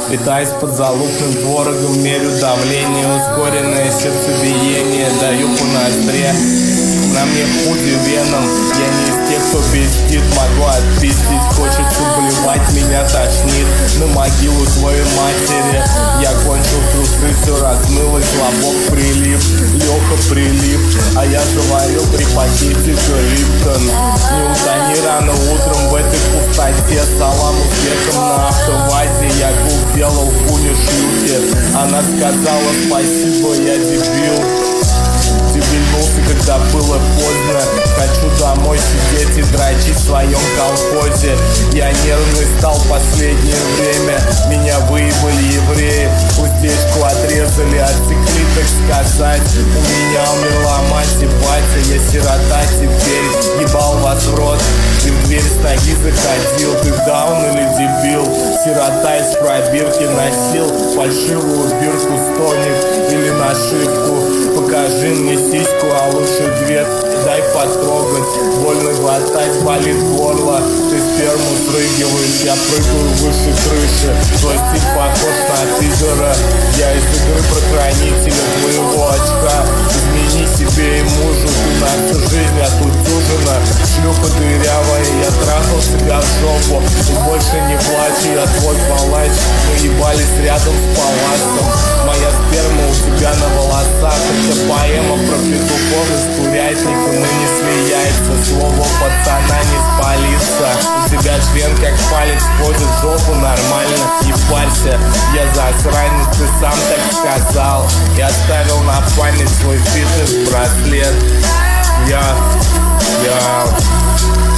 Питаясь подзалупным творогом, мерю давление, ускоренное сердцебиение, даю по ноздре. На мне худи веном, я не из тех, кто пиздит, могу отпиздить. Хочется блевать, меня тошнит на могилу твоей матери. Я кончил трусы, все размылось, лобок прилип, Леха прилип, а я заварил 3 пакетика Липтон. Не утони рано утром в этой пустоте, салам узбеком на автовазе. Я губ делал хуни шлюхи, она сказала спасибо, я дебил. Дебильнулся, когда было поздно. Хочу домой сидеть и дрочить в своем колхозе. Я нервный стал последнее время. Меня выебали евреи, уздечку отрезали, отсекли, так сказать. У меня умерла мать и батя, я сирота теперь. Ебал вас в рот, ты в дверь с ноги заходил. Ты даун или дебил? Сирота из пробирки носил фальшивую бирку стонет или нашивку. Покажи мне сиську, а лучше 2, дай потрогать. Больно глотать, болит горло. Ты сперму срыгиваешь, я прыгаю выше крыши. Твой стиль похож на пидора. Я из игры про хранителя твоего очка. Измени себе и мужу, ты на всю жизнь отутюжена. Шлюха дырявая, я трахал себя в жопу. И больше не плачу, я твой палач. Мы ебались рядом с палацом. Моя сперма у тебя на волосах. Это поэма про петухов из курятника. Мы несли яйца, слово пацана не спалится. У тебя член как палец входит в жопу, нормально, не парься. Я засранец, ты сам так сказал. Я оставил на память свой фитнес-браслет. Я